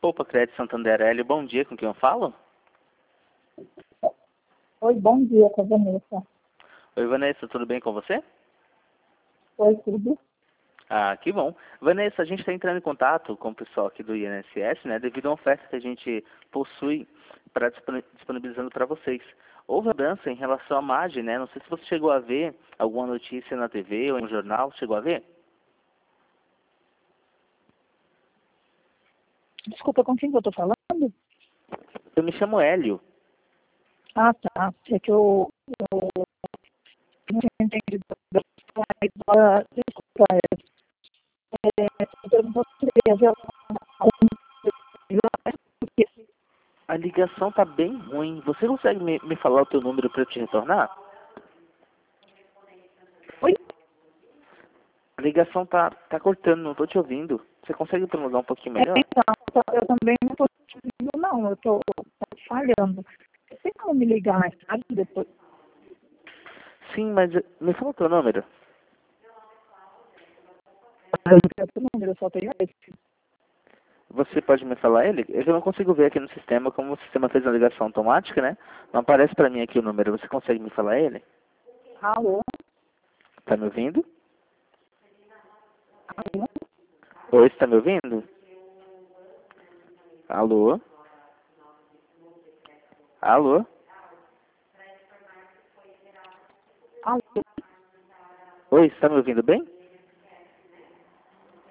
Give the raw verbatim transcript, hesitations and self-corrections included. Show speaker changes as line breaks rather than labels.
Opa, Crédito Santander Hélio, bom dia, com quem eu falo?
Oi, bom dia, com a Vanessa.
Oi, Vanessa, tudo bem com você?
Oi, tudo?
Ah, que bom. Vanessa, a gente está entrando em contato com o pessoal aqui do I N S S, né, devido a uma oferta que a gente possui para disponibilizando para vocês. Houve mudança em relação à margem, né? Não sei se você chegou a ver alguma notícia na T V ou no jornal, chegou a ver?
Desculpa, com quem que eu tô falando?
Eu me chamo Hélio.
Ah, tá. É que eu, eu não tinha entendido. Agora, desculpa, é, é, eu perguntou se queria ver algum porque
A ligação tá bem ruim. Você consegue me, me falar o teu número para eu te retornar?
Oi?
A ligação tá, tá cortando, não tô te ouvindo. Você consegue prolongar um pouquinho
É,
melhor?
então, eu também não tô te ouvindo, não. Eu tô, tô falhando. Você tem como me ligar mais tarde depois?
Sim, mas eh, me fala o teu número.
Eu não tenho outro número, eu só tenho esse.
Você pode me falar ele? É que eu não consigo ver aqui no sistema, como o sistema fez a ligação automática, né? Não aparece pra mim aqui o número. Você consegue me falar ele?
Alô?
Tá me ouvindo?
Alô?
Oi, você tá me ouvindo? Alô? Alô?
Alô?
Oi, você tá me ouvindo bem?